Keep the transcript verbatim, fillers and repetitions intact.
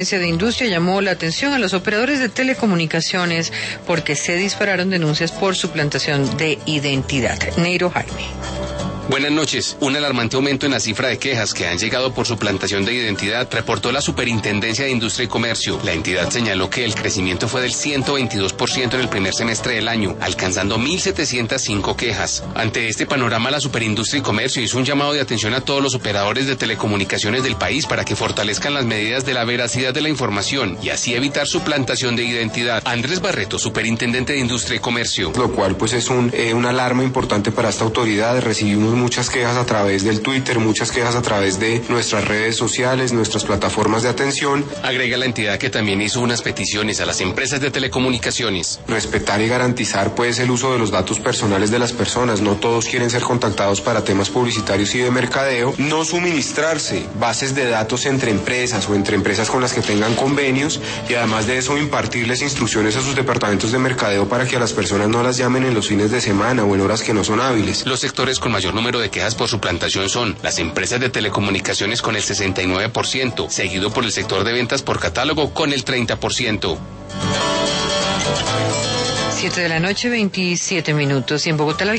de Industria llamó la atención a los operadores de telecomunicaciones porque se dispararon denuncias por suplantación de identidad. Neiro Jaime. Buenas noches. Un alarmante aumento en la cifra de quejas que han llegado por suplantación de identidad reportó la Superintendencia de Industria y Comercio. La entidad señaló que el crecimiento fue del ciento veintidós por ciento en el primer semestre del año, alcanzando mil setecientas cinco quejas. Ante este panorama, la Superindustria y Comercio hizo un llamado de atención a todos los operadores de telecomunicaciones del país para que fortalezcan las medidas de la veracidad de la información y así evitar suplantación de identidad. Andrés Barreto, Superintendente de Industria y Comercio. Lo cual pues es un, eh, una alarma importante para esta autoridad. Recibimos muchas quejas a través del Twitter, muchas quejas a través de nuestras redes sociales, nuestras plataformas de atención. Agrega la entidad que también hizo unas peticiones a las empresas de telecomunicaciones. Respetar y garantizar pues el uso de los datos personales de las personas. No todos quieren ser contactados para temas publicitarios y de mercadeo. No suministrarse bases de datos entre empresas o entre empresas con las que tengan convenios y además de eso impartirles instrucciones a sus departamentos de mercadeo para que a las personas no las llamen en los fines de semana o en horas que no son hábiles. Los sectores con mayor número de quejas por suplantación son las empresas de telecomunicaciones con el sesenta y nueve por ciento, seguido por el sector de ventas por catálogo con el treinta por ciento. siete de la noche, veintisiete minutos, y en Bogotá la